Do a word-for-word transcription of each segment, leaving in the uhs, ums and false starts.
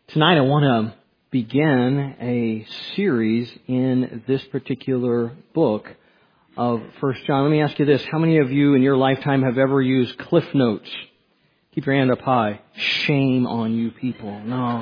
Tonight I want to begin a series in this particular book of First John. Let me ask you this. How many of you in your lifetime have ever used Cliff Notes? Keep your hand up high. Shame on you people. No.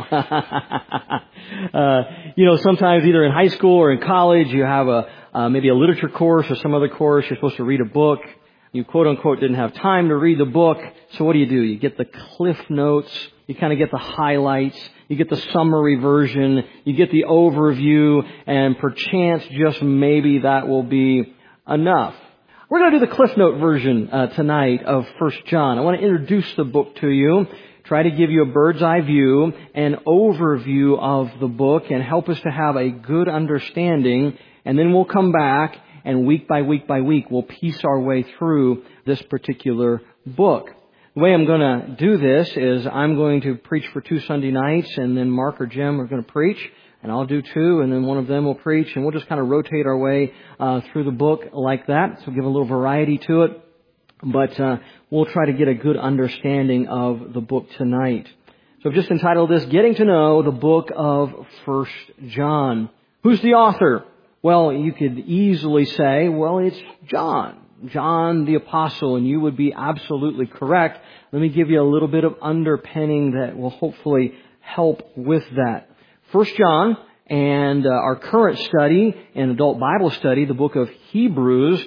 uh, you know, sometimes either in high school or in college you have a uh, maybe a literature course or some other course. You're supposed to read a book. You quote unquote didn't have time to read the book. So what do you do? You get the Cliff Notes. You kind of get the highlights. You get the summary version. You get the overview. And perchance just maybe that will be enough. We're going to do the Cliff Note version uh, tonight of First John. I want to introduce the book to you, try to give you a bird's eye view, an overview of the book, and help us to have a good understanding. And then we'll come back, and week by week by week, we'll piece our way through this particular book. The way I'm going to do this is I'm going to preach for two Sunday nights, and then Mark or Jim are going to preach. And I'll do two, and then one of them will preach, and we'll just kind of rotate our way uh, through the book like that. So give a little variety to it. But uh, we'll try to get a good understanding of the book tonight. So I've just entitled this, Getting to Know the Book of First John. Who's the author? Well, you could easily say, well, it's John. John the Apostle, and you would be absolutely correct. Let me give you a little bit of underpinning that will hopefully help with that. First John and uh, our current study and adult Bible study, the book of Hebrews,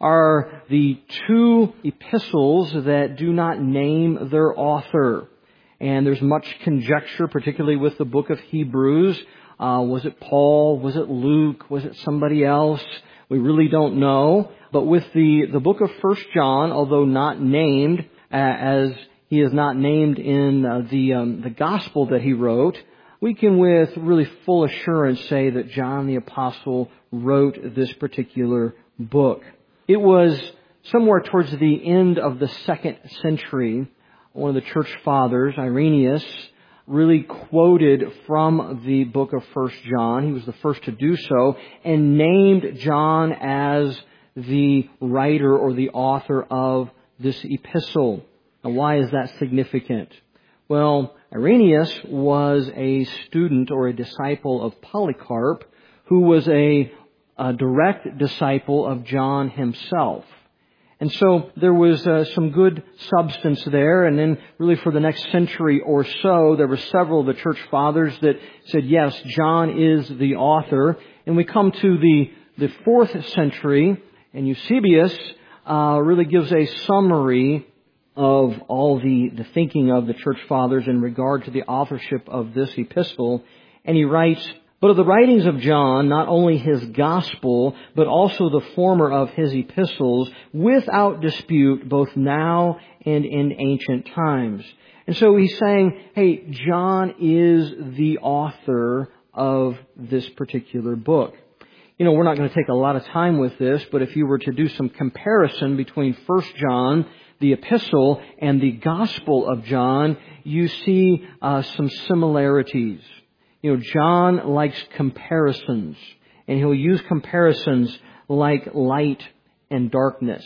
are the two epistles that do not name their author. And there's much conjecture, particularly with the book of Hebrews. Uh, was it Paul? Was it Luke? Was it somebody else? We really don't know. But with the, the book of First John, although not named, uh, as he is not named in uh, the um, the gospel that he wrote, we can with really full assurance say that John the Apostle wrote this particular book. It was somewhere towards the end of the second century, one of the church fathers, Irenaeus, really quoted from the book of First John. He was the first to do so, and named John as the writer or the author of this epistle. Now, why is that significant? Well, Irenaeus was a student or a disciple of Polycarp, who was a, a direct disciple of John himself. And so there was uh, some good substance there. And then really for the next century or so, there were several of the church fathers that said, yes, John is the author. And we come to the, the fourth century, and Eusebius uh, really gives a summary of all the, the thinking of the church fathers in regard to the authorship of this epistle. And he writes, but of the writings of John, not only his gospel, but also the former of his epistles, without dispute, both now and in ancient times. And so he's saying, hey, John is the author of this particular book. You know, we're not going to take a lot of time with this, but if you were to do some comparison between First John, the epistle, and the Gospel of John, you see uh, some similarities. You know, John likes comparisons, and he'll use comparisons like light and darkness,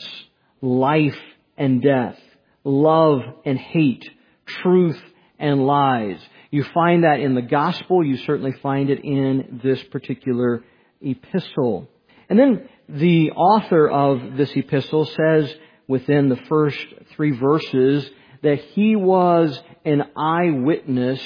life and death, love and hate, truth and lies. You find that in the Gospel. You certainly find it in this particular epistle. And then the author of this epistle says within the first three verses that he was an eyewitness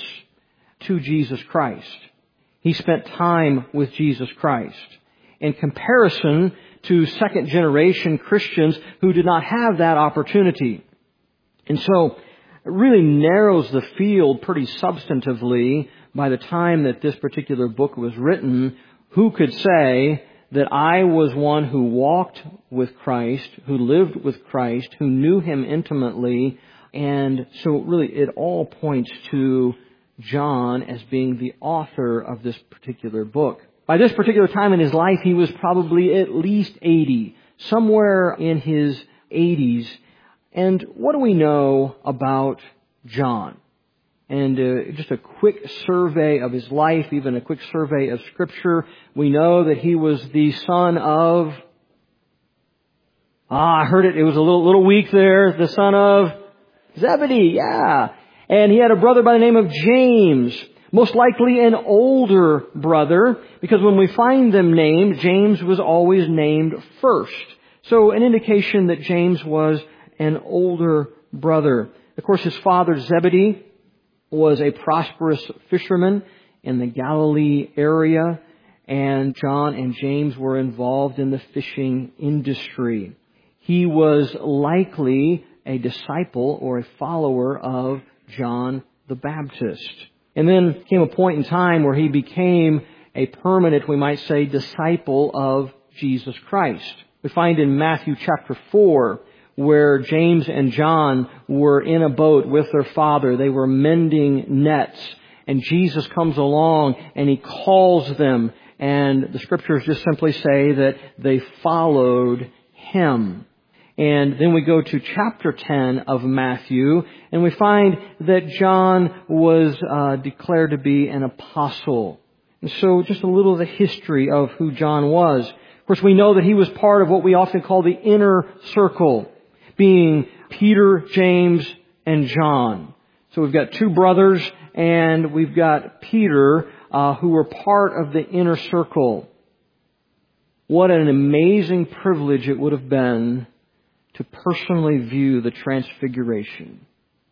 to Jesus Christ. He spent time with Jesus Christ. In comparison to second generation Christians who did not have that opportunity. And so it really narrows the field pretty substantively by the time that this particular book was written. Who could say that I was one who walked with Christ, who lived with Christ, who knew Him intimately? And so really it all points to John as being the author of this particular book. By this particular time in his life, he was probably at least eighty, somewhere in his eighties. And what do we know about John? And uh, just a quick survey of his life, even a quick survey of Scripture. We know that he was the son of... Ah, I heard it. It was a little, little weak there. The son of Zebedee, yeah. And he had a brother by the name of James. Most likely an older brother, because when we find them named, James was always named first. So an indication that James was an older brother. Of course, his father Zebedee was a prosperous fisherman in the Galilee area, and John and James were involved in the fishing industry. He was likely a disciple or a follower of John the Baptist. And then came a point in time where he became a permanent, we might say, disciple of Jesus Christ. We find in Matthew chapter four where James and John were in a boat with their father. They were mending nets. And Jesus comes along and He calls them. And the Scriptures just simply say that they followed Him. And then we go to chapter ten of Matthew, and we find that John was uh, declared to be an apostle. And so just a little of the history of who John was. Of course, we know that he was part of what we often call the inner circle, being Peter, James, and John. So we've got two brothers, and we've got Peter, uh, who were part of the inner circle. What an amazing privilege it would have been to personally view the Transfiguration.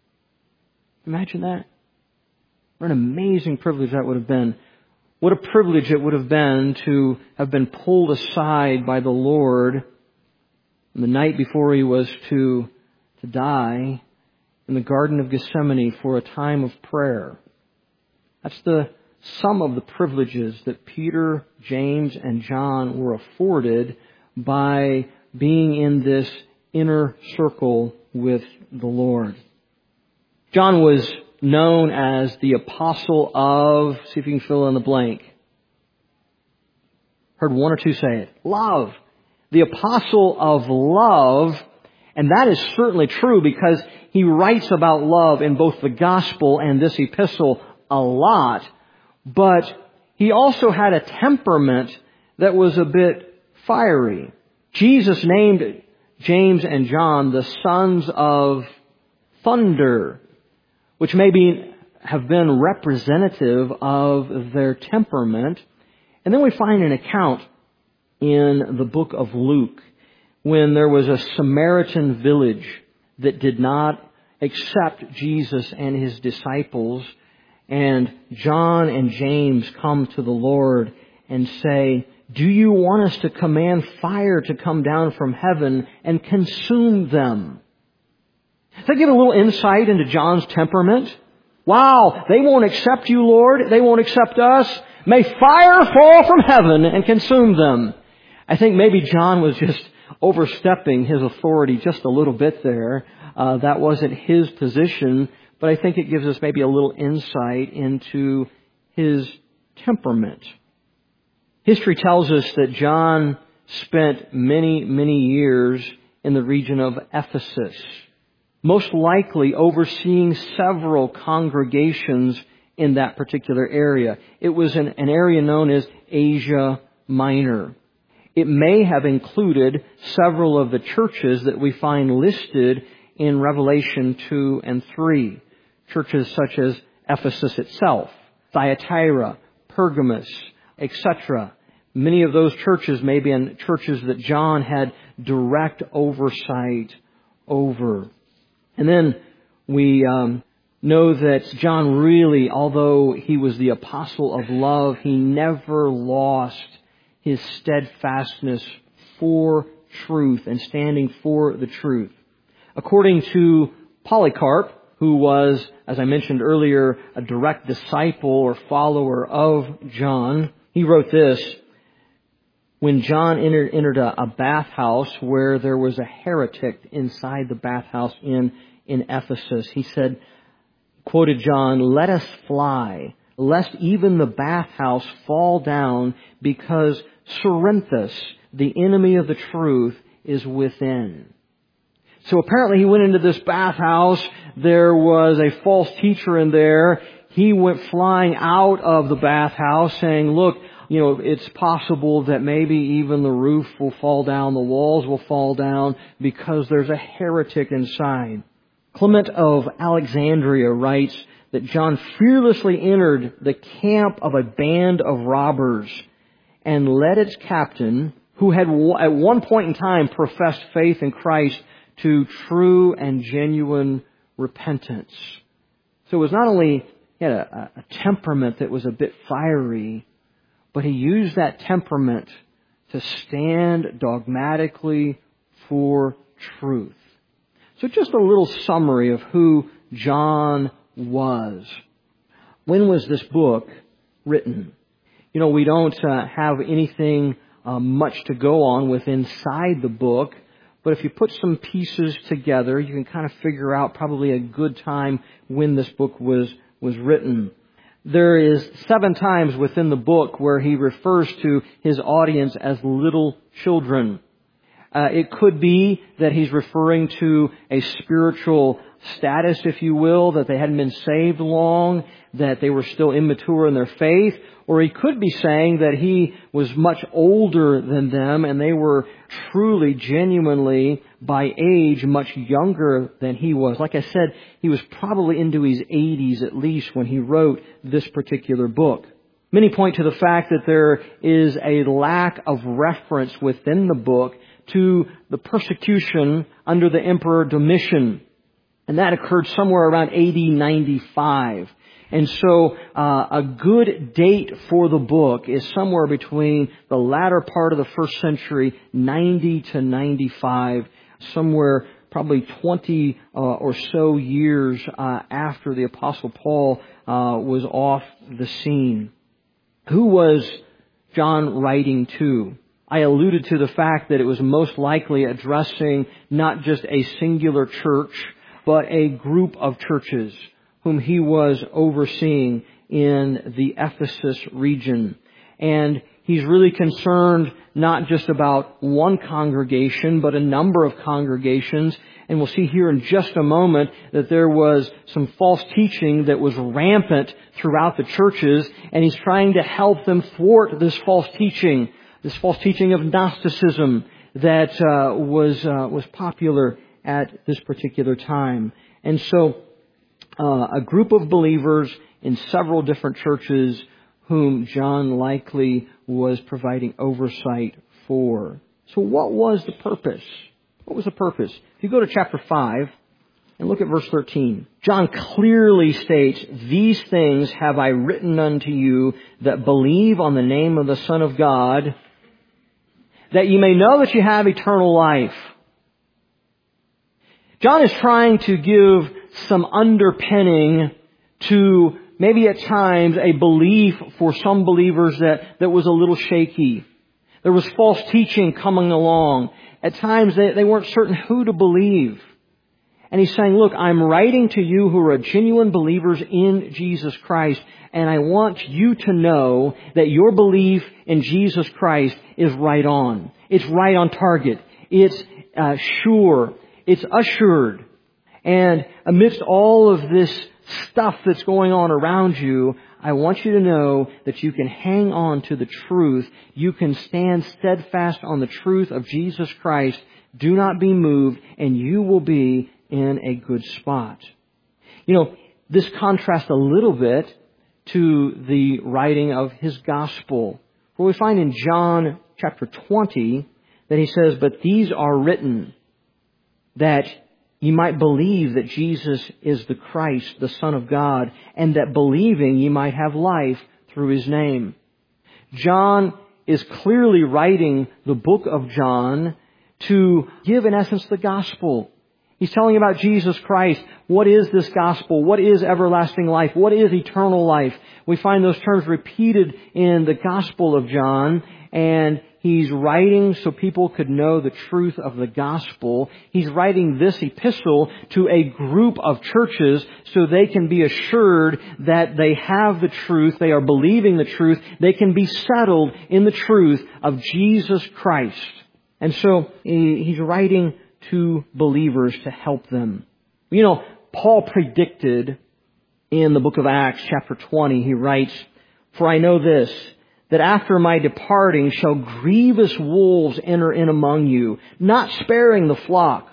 Imagine that. What an amazing privilege that would have been. What a privilege it would have been to have been pulled aside by the Lord the night before He was to, to die in the Garden of Gethsemane for a time of prayer. That's the sum of the privileges that Peter, James, and John were afforded by being in this inner circle with the Lord. John was known as the apostle of, see if you can fill in the blank. Heard one or two say it. Love. The apostle of love. And that is certainly true because he writes about love in both the gospel and this epistle a lot. But he also had a temperament that was a bit fiery. Jesus named James and John the sons of thunder, which maybe have been representative of their temperament. And then we find an account in the book of Luke when there was a Samaritan village that did not accept Jesus and His disciples. And John and James come to the Lord and say, "Do you want us to command fire to come down from heaven and consume them?" Does that give a little insight into John's temperament? Wow, they won't accept you, Lord. They won't accept us. May fire fall from heaven and consume them. I think maybe John was just overstepping his authority just a little bit there. Uh, that wasn't his position, but I think it gives us maybe a little insight into his temperament. History tells us that John spent many, many years in the region of Ephesus, most likely overseeing several congregations in that particular area. It was an, an area known as Asia Minor. It may have included several of the churches that we find listed in Revelation two and three. Churches such as Ephesus itself, Thyatira, Pergamos, et cetera. Many of those churches may be in churches that John had direct oversight over. And then we um, know that John really, although he was the apostle of love, he never lost his steadfastness for truth and standing for the truth. According to Polycarp, who was, as I mentioned earlier, a direct disciple or follower of John, he wrote this: when John entered, entered a, a bathhouse where there was a heretic inside the bathhouse in, in Ephesus, he said, quoted John, "Let us fly, lest even the bathhouse fall down, because Cerinthus, the enemy of the truth, is within." So apparently he went into this bathhouse. There was a false teacher in there. He went flying out of the bathhouse saying, "Look, you know, it's possible that maybe even the roof will fall down, the walls will fall down because there's a heretic inside." Clement of Alexandria writes that John fearlessly entered the camp of a band of robbers and led its captain, who had at one point in time professed faith in Christ, to true and genuine repentance. So it was not only he had a, a temperament that was a bit fiery, but he used that temperament to stand dogmatically for truth. So just a little summary of who John was. When was this book written? You know, we don't uh, have anything uh, much to go on with inside the book, but if you put some pieces together, you can kind of figure out probably a good time when this book was, was written. There is seven times within the book where he refers to his audience as little children. Uh, it could be that he's referring to a spiritual status, if you will, that they hadn't been saved long, that they were still immature in their faith. Or he could be saying that he was much older than them and they were truly, genuinely, by age, much younger than he was. Like I said, he was probably into his eighties at least when he wrote this particular book. Many point to the fact that there is a lack of reference within the book to the persecution under the Emperor Domitian. And that occurred somewhere around A D ninety-five. And so uh, a good date for the book is somewhere between the latter part of the first century, ninety to ninety-five, somewhere probably twenty uh, or so years uh, after the Apostle Paul uh, was off the scene. Who was John writing to? I alluded to the fact that it was most likely addressing not just a singular church, but a group of churches whom he was overseeing in the Ephesus region. And he's really concerned not just about one congregation, but a number of congregations. And we'll see here in just a moment that there was some false teaching that was rampant throughout the churches, and he's trying to help them thwart this false teaching, this false teaching of Gnosticism that uh, was uh, was popular at this particular time. And so Uh, a group of believers in several different churches whom John likely was providing oversight for. So what was the purpose? What was the purpose? If you go to chapter five and look at verse thirteen, John clearly states, "These things have I written unto you that believe on the name of the Son of God, that you may know that you have eternal life." John is trying to give some underpinning to maybe at times a belief for some believers that, that was a little shaky. There was false teaching coming along. At times they, they weren't certain who to believe. And he's saying, look, I'm writing to you who are genuine believers in Jesus Christ, and I want you to know that your belief in Jesus Christ is right on. It's right on target. It's uh, sure. It's assured. And amidst all of this stuff that's going on around you, I want you to know that you can hang on to the truth. You can stand steadfast on the truth of Jesus Christ. Do not be moved, and you will be in a good spot. You know, this contrasts a little bit to the writing of his gospel, where we find in John chapter twenty that he says, "But these are written that ye might believe that Jesus is the Christ, the Son of God, and that believing ye might have life through his name." John is clearly writing the book of John to give, in essence, the gospel. He's telling about Jesus Christ. What is this gospel? What is everlasting life? What is eternal life? We find those terms repeated in the Gospel of John, and he's writing so people could know the truth of the gospel. He's writing this epistle to a group of churches so they can be assured that they have the truth, they are believing the truth, they can be settled in the truth of Jesus Christ. And so he's writing to believers to help them. You know, Paul predicted in the book of Acts, chapter twenty, he writes, "For I know this, that after my departing shall grievous wolves enter in among you, not sparing the flock.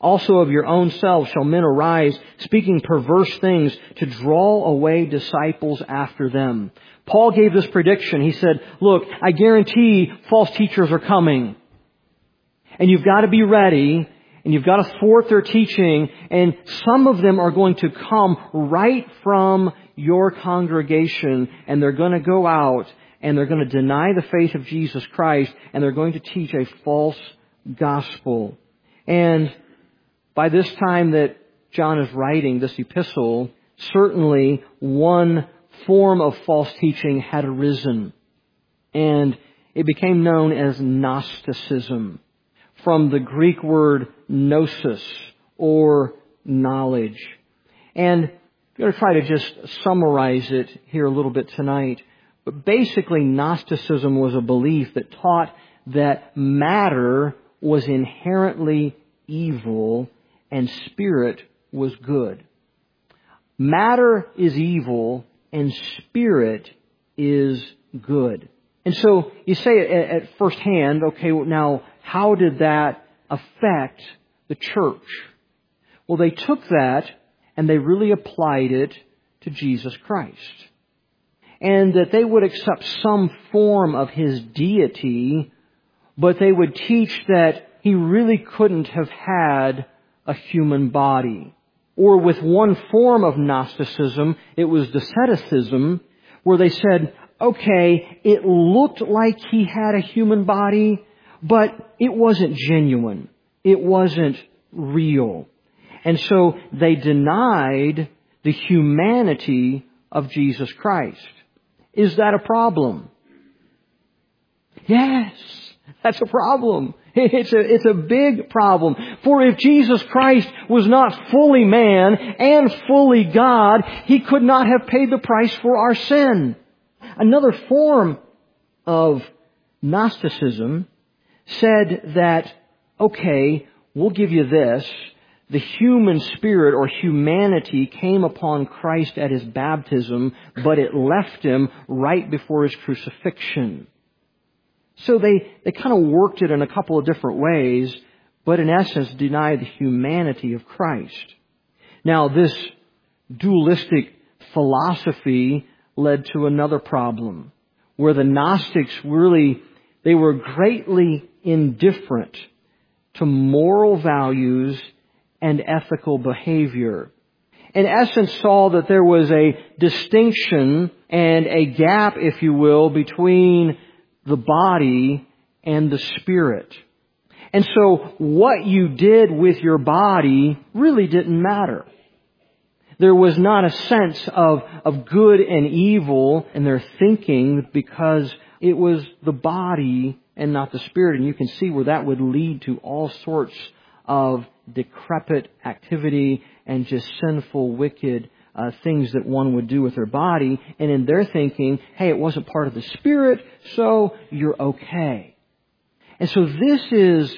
Also of your own selves shall men arise, speaking perverse things to draw away disciples after them. Paul gave this prediction. He said, look, I guarantee false teachers are coming. And you've got to be ready, and you've got to thwart their teaching, and some of them are going to come right from your congregation, and they're going to go out, and they're going to deny the faith of Jesus Christ, and they're going to teach a false gospel. And by this time that John is writing this epistle, certainly one form of false teaching had arisen. And it became known as Gnosticism, from the Greek word gnosis, or knowledge. And I'm going to try to just summarize it here a little bit tonight. But basically, Gnosticism was a belief that taught that matter was inherently evil and spirit was good. Matter is evil and spirit is good. And so you say at, at first hand, okay, now how did that affect the church? Well, they took that and they really applied it to Jesus Christ. And that they would accept some form of His deity, but they would teach that He really couldn't have had a human body. Or with one form of Gnosticism, it was Doceticism, where they said, okay, it looked like He had a human body, but it wasn't genuine. It wasn't real. And so they denied the humanity of Jesus Christ. Is that a problem? Yes, that's a problem. It's a, it's a big problem. For if Jesus Christ was not fully man and fully God, He could not have paid the price for our sin. Another form of Gnosticism said that, okay, we'll give you this. The human spirit or humanity came upon Christ at His baptism, but it left Him right before His crucifixion. So they, they kind of worked it in a couple of different ways, but in essence denied the humanity of Christ. Now, this dualistic philosophy led to another problem, where the Gnostics really, they were greatly indifferent to moral values and ethical behavior. In essence, saw that there was a distinction and a gap, if you will, between the body and the spirit. And so what you did with your body really didn't matter. There was not a sense of, of good and evil in their thinking because it was the body and not the spirit. And you can see where that would lead to all sorts of decrepit activity and just sinful, wicked uh, things that one would do with their body. And in their thinking, hey, it wasn't part of the spirit, so you're okay. And so this is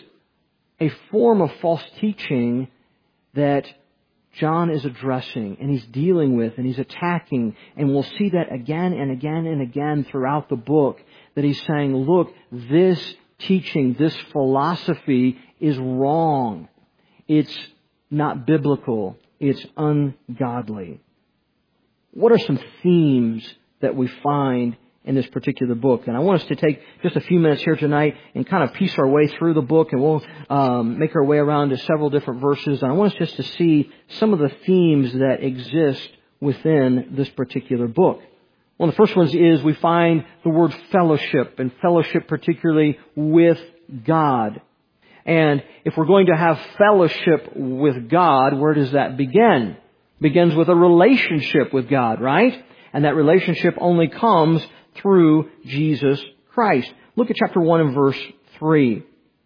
a form of false teaching that John is addressing and he's dealing with and he's attacking. And we'll see that again and again and again throughout the book, that he's saying, look, this teaching, this philosophy is wrong. It's not biblical. It's ungodly. What are some themes that we find in this particular book? And I want us to take just a few minutes here tonight and kind of piece our way through the book, and we'll um, make our way around to several different verses. And I want us just to see some of the themes that exist within this particular book. One of the first ones is we find the word fellowship, and fellowship particularly with God. And if we're going to have fellowship with God, where does that begin? It begins with a relationship with God, right? And that relationship only comes through Jesus Christ. Look at chapter one and verse three.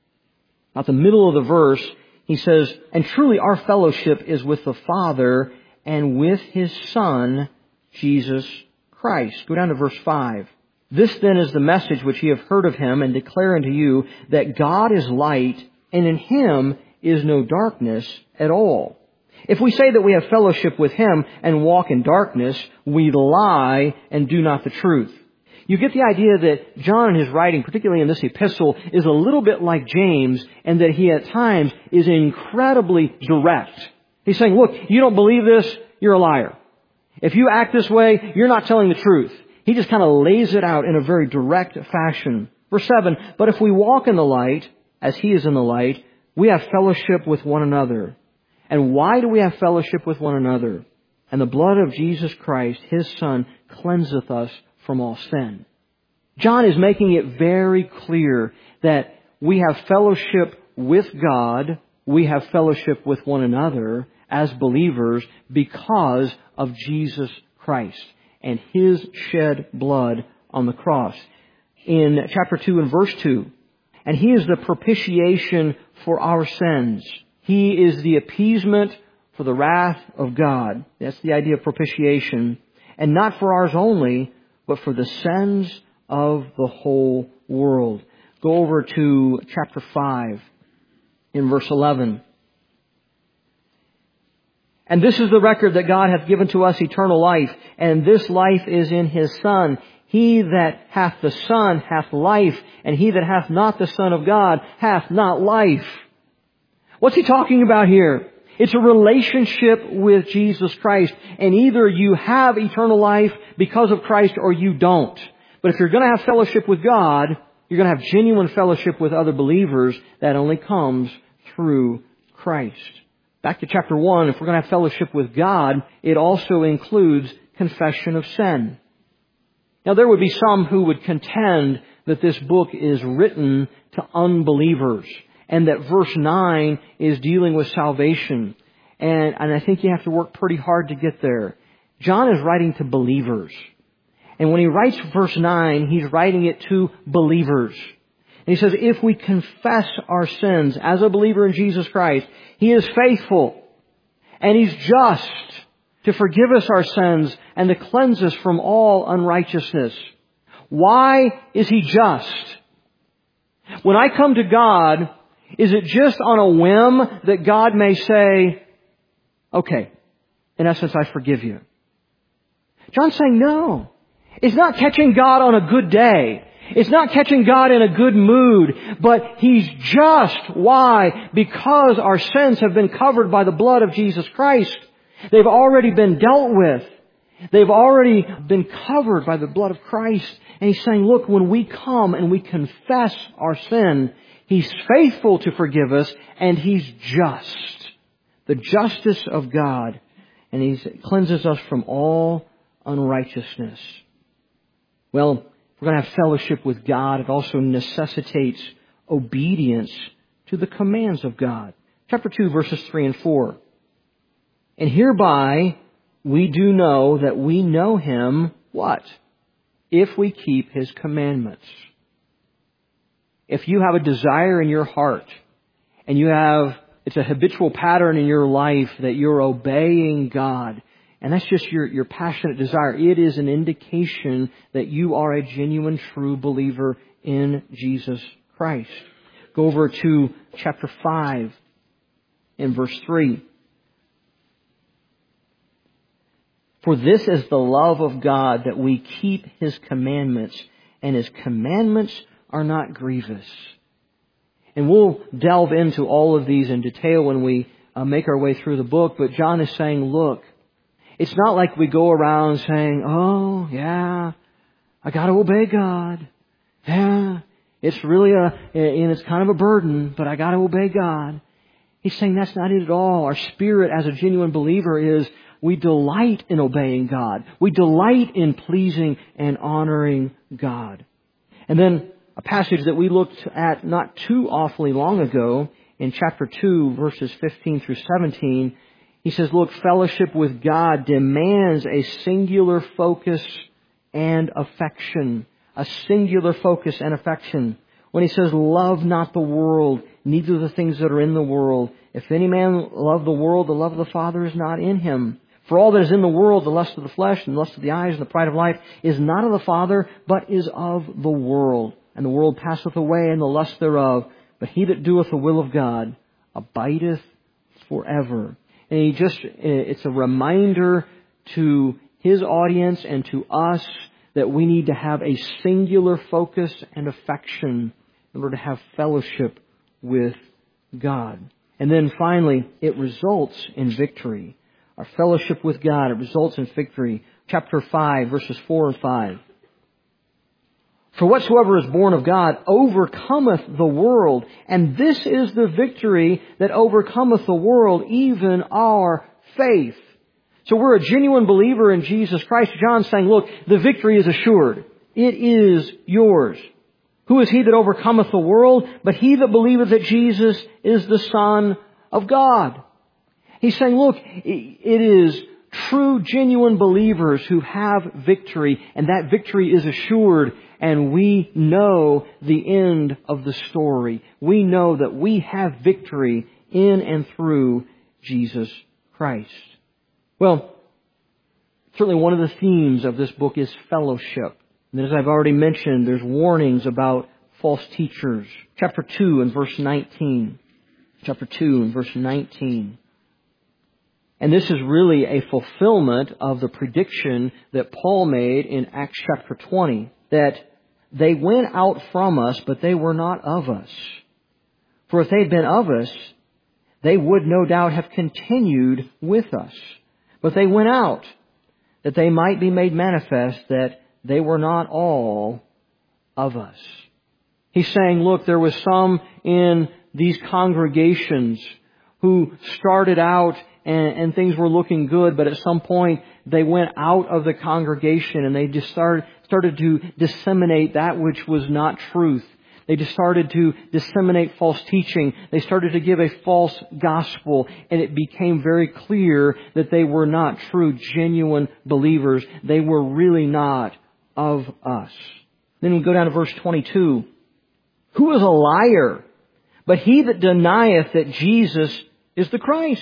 At the middle of the verse, he says, and truly our fellowship is with the Father and with His Son, Jesus Christ. Go down to verse five. This then is the message which ye have heard of Him, and declare unto you that God is light, and in Him is no darkness at all. If we say that we have fellowship with Him and walk in darkness, we lie and do not the truth. You get the idea that John in his writing, particularly in this epistle, is a little bit like James, and that he at times is incredibly direct. He's saying, look, you don't believe this, you're a liar. If you act this way, you're not telling the truth. He just kind of lays it out in a very direct fashion. Verse seven, but if we walk in the light, as He is in the light, we have fellowship with one another. And why do we have fellowship with one another? And the blood of Jesus Christ, His Son, cleanseth us from all sin. John is making it very clear that we have fellowship with God, we have fellowship with one another as believers because of Jesus Christ and His shed blood on the cross. In chapter two and verse two, and He is the propitiation for our sins. He is the appeasement for the wrath of God. That's the idea of propitiation. And not for ours only, but for the sins of the whole world. Go over to chapter five in verse eleven. And this is the record that God hath given to us, eternal life, and this life is in His Son. He that hath the Son hath life, and he that hath not the Son of God hath not life. What's he talking about here? It's a relationship with Jesus Christ, and either you have eternal life because of Christ or you don't. But if you're going to have fellowship with God, you're going to have genuine fellowship with other believers. That only comes through Christ. Back to chapter one, if we're going to have fellowship with God, it also includes confession of sin. Now, there would be some who would contend that this book is written to unbelievers and that verse nine is dealing with salvation. And, and I think you have to work pretty hard to get there. John is writing to believers. And when he writes verse nine, he's writing it to believers. And he says, if we confess our sins as a believer in Jesus Christ, He is faithful and He's just to forgive us our sins and to cleanse us from all unrighteousness. Why is He just? When I come to God, is it just on a whim that God may say, okay, in essence, I forgive you? John's saying no. It's not catching God on a good day. It's not catching God in a good mood, but He's just. Why? Because our sins have been covered by the blood of Jesus Christ. They've already been dealt with. They've already been covered by the blood of Christ. And He's saying, look, when we come and we confess our sin, He's faithful to forgive us and He's just. The justice of God. And He cleanses us from all unrighteousness. Well, if we're going to have fellowship with God, it also necessitates obedience to the commands of God. Chapter two, verses three and four. And hereby we do know that we know Him, what? If we keep His commandments. If you have a desire in your heart, and you have, it's a habitual pattern in your life that you're obeying God, and that's just your, your passionate desire, it is an indication that you are a genuine, true believer in Jesus Christ. Go over to chapter five in verse three. For this is the love of God, that we keep His commandments, and His commandments are not grievous. And we'll delve into all of these in detail when we uh, make our way through the book, but John is saying, look, it's not like we go around saying, oh, yeah, I got to obey God. Yeah, it's really a, and it's kind of a burden, but I got to obey God. He's saying that's not it at all. Our spirit as a genuine believer is we delight in obeying God. We delight in pleasing and honoring God. And then a passage that we looked at not too awfully long ago in chapter two, verses fifteen through seventeen, he says, look, fellowship with God demands a singular focus and affection. A singular focus and affection. When he says, love not the world, neither the things that are in the world. If any man love the world, the love of the Father is not in him. For all that is in the world, the lust of the flesh and the lust of the eyes and the pride of life, is not of the Father, but is of the world. And the world passeth away, and the lust thereof. But he that doeth the will of God abideth forever. And he just, it's a reminder to his audience and to us that we need to have a singular focus and affection in order to have fellowship with God. And then finally, it results in victory. Our fellowship with God, it results in victory. Chapter five, verses four and five. For whatsoever is born of God overcometh the world, and this is the victory that overcometh the world, even our faith. So we're a genuine believer in Jesus Christ. John's saying, look, the victory is assured. It is yours. Who is he that overcometh the world? But he that believeth that Jesus is the Son of God. He's saying, look, it is true, genuine believers who have victory, and that victory is assured, and we know the end of the story. We know that we have victory in and through Jesus Christ. Well, certainly one of the themes of this book is fellowship. And as I've already mentioned, there's warnings about false teachers. Chapter two and verse nineteen. Chapter two and verse nineteen. And this is really a fulfillment of the prediction that Paul made in Acts chapter twenty, that they went out from us, but they were not of us. For if they had been of us, they would no doubt have continued with us. But they went out, that they might be made manifest that they were not all of us. He's saying, look, there was some in these congregations who started out and, and things were looking good, but at some point they went out of the congregation and they just started, started to disseminate that which was not truth. They just started to disseminate false teaching. They started to give a false gospel, and it became very clear that they were not true, genuine believers. They were really not of us. Then we go down to verse twenty-two. Who is a liar, but he that denieth that Jesus is the Christ?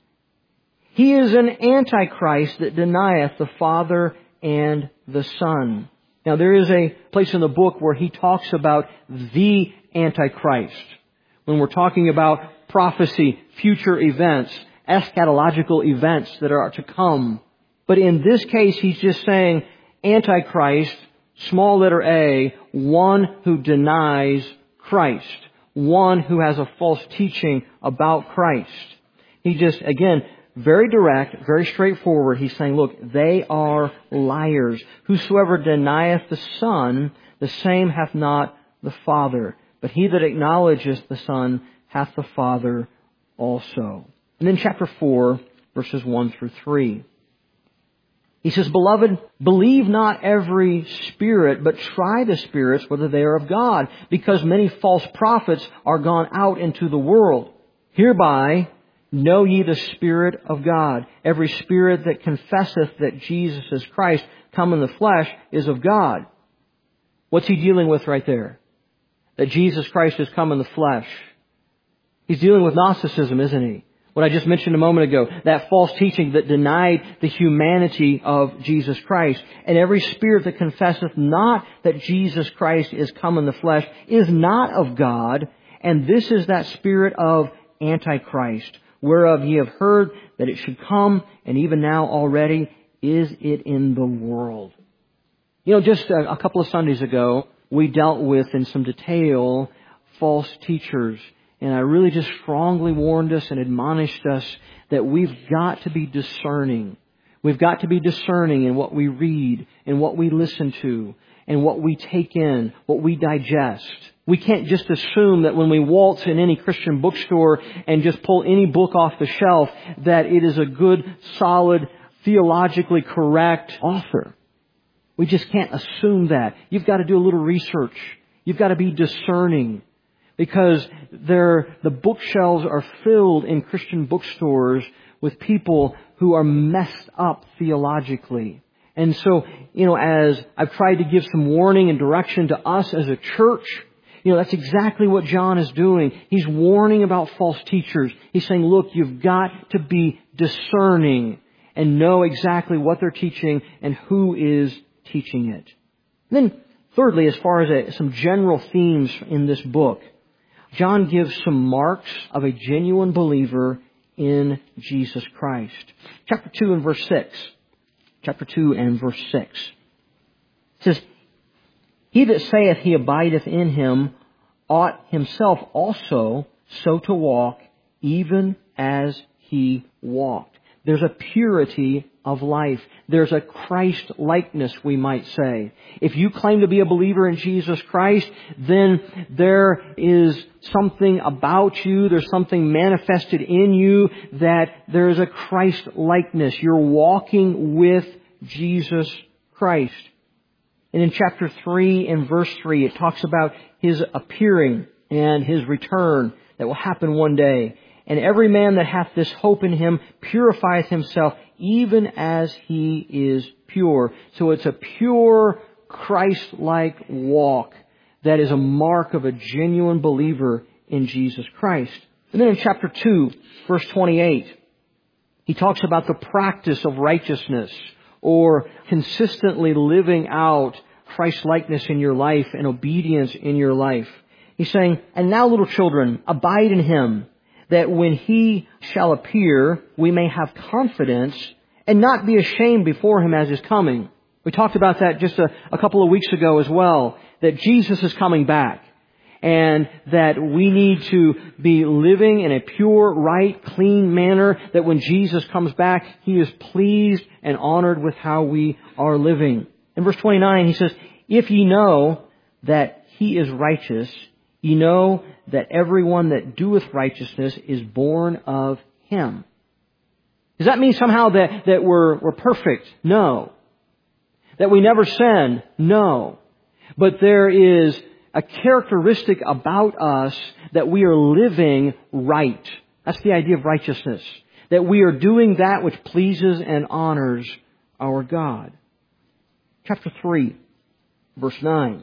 He is an antichrist that denieth the Father and the Son. Now, there is a place in the book where he talks about the Antichrist. When we're talking about prophecy, future events, eschatological events that are to come. But in this case, he's just saying Antichrist, small letter A, one who denies Christ. One who has a false teaching about Christ. He just, again, very direct, very straightforward. He's saying, look, they are liars. Whosoever denieth the Son, the same hath not the Father. But he that acknowledgeth the Son hath the Father also. And then chapter four, verses one through three. He says, Beloved, believe not every spirit, but try the spirits whether they are of God, because many false prophets are gone out into the world. Hereby know ye the Spirit of God. Every spirit that confesseth that Jesus is Christ, come in the flesh, is of God. What's he dealing with right there? That Jesus Christ has come in the flesh. He's dealing with Gnosticism, isn't he? What I just mentioned a moment ago, that false teaching that denied the humanity of Jesus Christ. And every spirit that confesseth not that Jesus Christ is come in the flesh is not of God. And this is that spirit of Antichrist, whereof ye have heard that it should come, and even now already is it in the world. You know, just a, a couple of Sundays ago, we dealt with in some detail false teachers. And I really just strongly warned us and admonished us that we've got to be discerning. We've got to be discerning in what we read, in what we listen to, and what we take in, what we digest. We can't just assume that when we waltz in any Christian bookstore and just pull any book off the shelf that it is a good, solid, theologically correct author. We just can't assume that. You've got to do a little research. You've got to be discerning. Because there, the bookshelves are filled in Christian bookstores with people who are messed up theologically. And so, you know, as I've tried to give some warning and direction to us as a church, you know, that's exactly what John is doing. He's warning about false teachers. He's saying, look, you've got to be discerning and know exactly what they're teaching and who is teaching it. And then, thirdly, as far as a, some general themes in this book, John gives some marks of a genuine believer in Jesus Christ. Chapter two and verse six. Chapter two and verse six. It says, he that saith he abideth in him ought himself also so to walk, even as he walked. There's a purity of life. There's a Christ-likeness, we might say. If you claim to be a believer in Jesus Christ, then there is something about you, there's something manifested in you that there is a Christ-likeness. You're walking with Jesus Christ. And in chapter three and verse three, it talks about His appearing and His return that will happen one day. And every man that hath this hope in Him purifieth himself, even as he is pure. So it's a pure, Christ-like walk that is a mark of a genuine believer in Jesus Christ. And then in chapter two, verse twenty-eight, he talks about the practice of righteousness, or consistently living out Christ-likeness in your life and obedience in your life. He's saying, and now, little children, abide in Him, that when He shall appear, we may have confidence and not be ashamed before Him as His coming. We talked about that just a, a couple of weeks ago as well, that Jesus is coming back, and that we need to be living in a pure, right, clean manner, that when Jesus comes back, He is pleased and honored with how we are living. In verse twenty-nine, he says, if ye know that He is righteous, ye know that everyone that doeth righteousness is born of Him. Does that mean somehow that, that we're, we're perfect? No. That we never sin? No. But there is a characteristic about us that we are living right. That's the idea of righteousness. That we are doing that which pleases and honors our God. Chapter three, verse nine.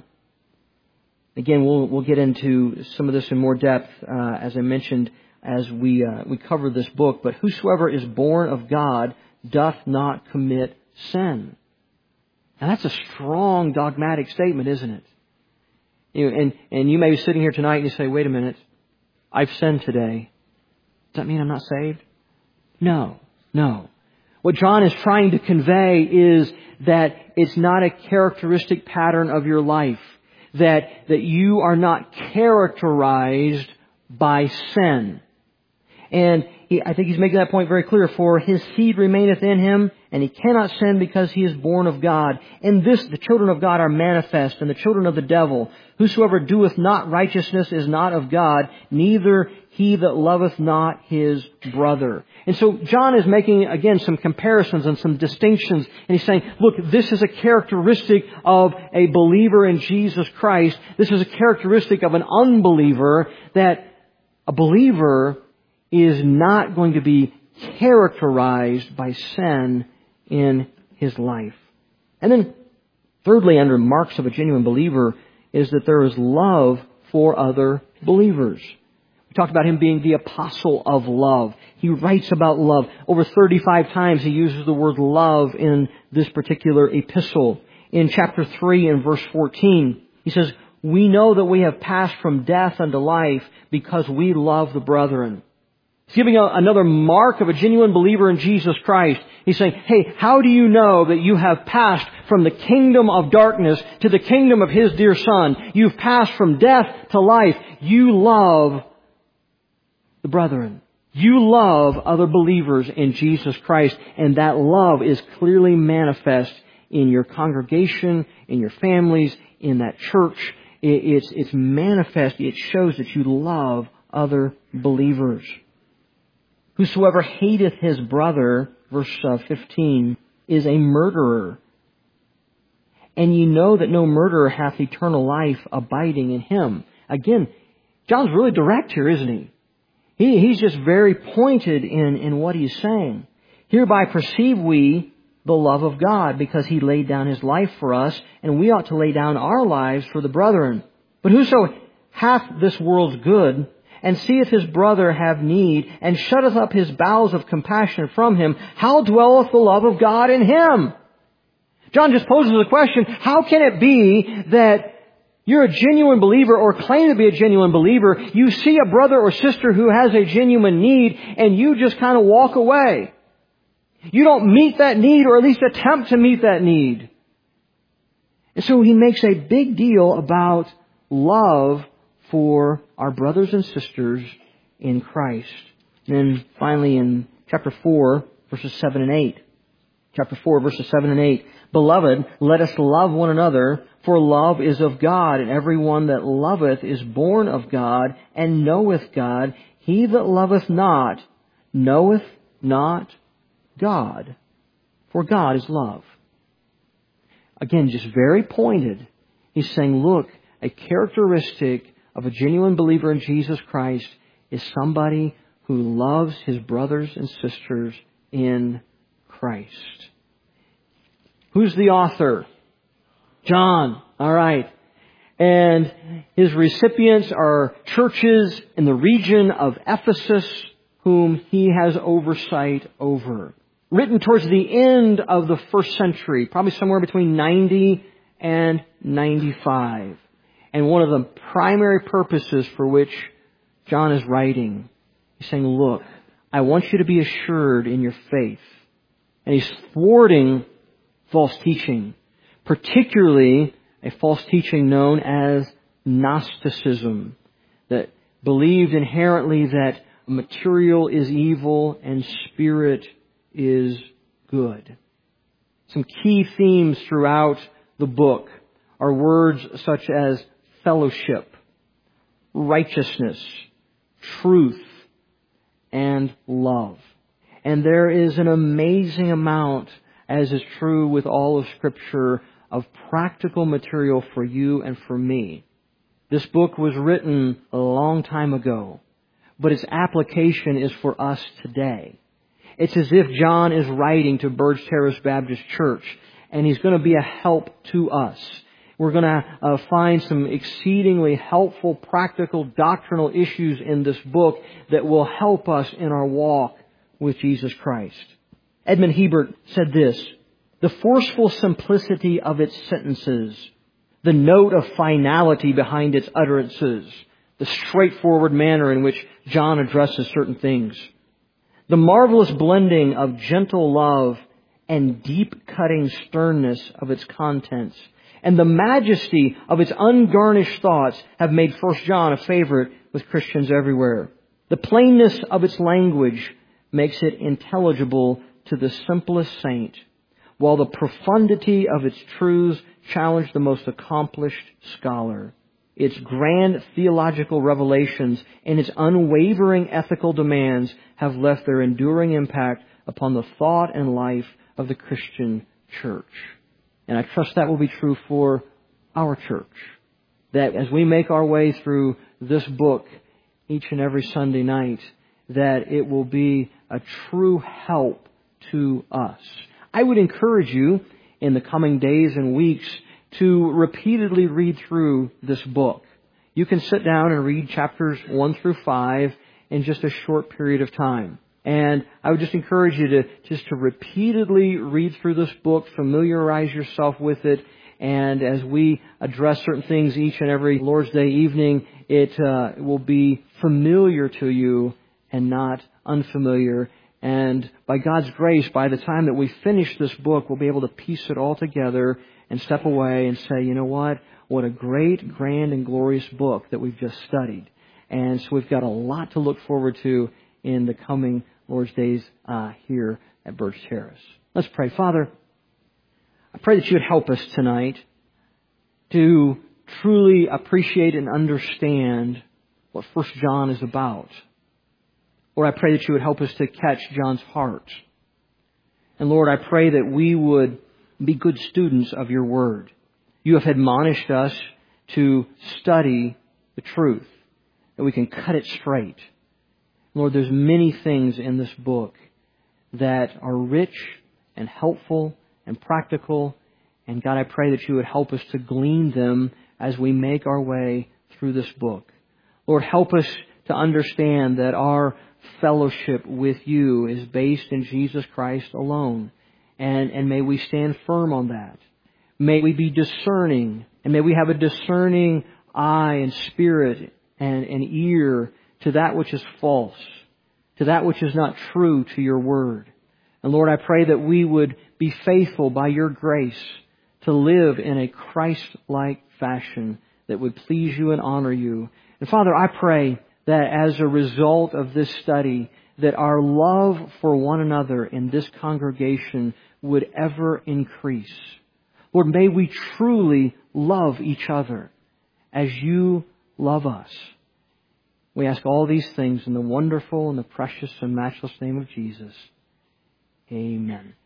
Again, we'll, we'll get into some of this in more depth, uh, as I mentioned, as we, uh, we cover this book. But whosoever is born of God doth not commit sin. Now that's a strong dogmatic statement, isn't it? You know, and, and you may be sitting here tonight and you say, wait a minute, I've sinned today. Does that mean I'm not saved? No, no. What John is trying to convey is that it's not a characteristic pattern of your life. That, that you are not characterized by sin. And he, I think he's making that point very clear. For His seed remaineth in him, and he cannot sin because he is born of God. In this the children of God are manifest, and the children of the devil. Whosoever doeth not righteousness is not of God, neither he that loveth not his brother. And so John is making, again, some comparisons and some distinctions. And he's saying, look, this is a characteristic of a believer in Jesus Christ. This is a characteristic of an unbeliever, that a believer is not going to be characterized by sin in his life. And then, thirdly, under marks of a genuine believer, is that there is love for other believers. We talked about him being the apostle of love. He writes about love. Over thirty-five times he uses the word love in this particular epistle. In chapter three and verse fourteen, he says, we know that we have passed from death unto life because we love the brethren. He's giving a, another mark of a genuine believer in Jesus Christ. He's saying, hey, how do you know that you have passed from the kingdom of darkness to the kingdom of His dear Son? You've passed from death to life. You love the brethren. You love other believers in Jesus Christ, and that love is clearly manifest in your congregation, in your families, in that church. It's, it's manifest. It shows that you love other believers. Whosoever hateth his brother, verse fifteen, is a murderer. And ye know that no murderer hath eternal life abiding in him. Again, John's really direct here, isn't he? he he's just very pointed in, in what he's saying. Hereby perceive we the love of God, because He laid down His life for us, and we ought to lay down our lives for the brethren. But whoso hath this world's good, and seeth his brother have need, and shutteth up his bowels of compassion from him, how dwelleth the love of God in him? John just poses the question, how can it be that you're a genuine believer, or claim to be a genuine believer, you see a brother or sister who has a genuine need, and you just kind of walk away? You don't meet that need, or at least attempt to meet that need. And so he makes a big deal about love for our brothers and sisters in Christ. And then finally in chapter four, verses seven and eight. Chapter four, verses seven and eight. Beloved, let us love one another, for love is of God, and every one that loveth is born of God, and knoweth God. He that loveth not, knoweth not God, for God is love. Again, just very pointed. He's saying, look, a characteristic of a genuine believer in Jesus Christ is somebody who loves his brothers and sisters in Christ. Who's the author? John. All right. And his recipients are churches in the region of Ephesus whom he has oversight over. Written towards the end of the first century, probably somewhere between ninety and ninety-five. And one of the primary purposes for which John is writing, he's saying, look, I want you to be assured in your faith. And he's thwarting false teaching, particularly a false teaching known as Gnosticism, that believed inherently that material is evil and spirit is good. Some key themes throughout the book are words such as fellowship, righteousness, truth, and love. And there is an amazing amount, as is true with all of Scripture, of practical material for you and for me. This book was written a long time ago, but its application is for us today. It's as if John is writing to Burge Terrace Baptist Church, and he's going to be a help to us. We're going to uh, find some exceedingly helpful, practical, doctrinal issues in this book that will help us in our walk with Jesus Christ. Edmund Hebert said this, the forceful simplicity of its sentences, the note of finality behind its utterances, the straightforward manner in which John addresses certain things, the marvelous blending of gentle love and deep-cutting sternness of its contents, and the majesty of its ungarnished thoughts have made First John a favorite with Christians everywhere. The plainness of its language makes it intelligible to the simplest saint, while the profundity of its truths challenge the most accomplished scholar. Its grand theological revelations and its unwavering ethical demands have left their enduring impact upon the thought and life of the Christian church. And I trust that will be true for our church. That as we make our way through this book each and every Sunday night, that it will be a true help to us. I would encourage you in the coming days and weeks to repeatedly read through this book. You can sit down and read chapters one through five in just a short period of time. And I would just encourage you to just to repeatedly read through this book, familiarize yourself with it, and as we address certain things each and every Lord's Day evening, it uh, will be familiar to you and not unfamiliar. And by God's grace, by the time that we finish this book, we'll be able to piece it all together and step away and say, you know what? What a great, grand, and glorious book that we've just studied. And so we've got a lot to look forward to in the coming Lord's Days uh, here at Burge Terrace. Let's pray. Father, I pray that you would help us tonight to truly appreciate and understand what First John is about. Lord, I pray that you would help us to catch John's heart. And Lord, I pray that we would be good students of your word. You have admonished us to study the truth, that we can cut it straight. Lord, there's many things in this book that are rich and helpful and practical. And God, I pray that you would help us to glean them as we make our way through this book. Lord, help us to understand that our fellowship with you is based in Jesus Christ alone. And, and may we stand firm on that. May we be discerning, and may we have a discerning eye and spirit and, and ear to that which is false, to that which is not true to your word. And Lord, I pray that we would be faithful by your grace to live in a Christ-like fashion that would please you and honor you. And Father, I pray that as a result of this study, that our love for one another in this congregation would ever increase. Lord, may we truly love each other as you love us. We ask all these things in the wonderful and the precious and matchless name of Jesus. Amen.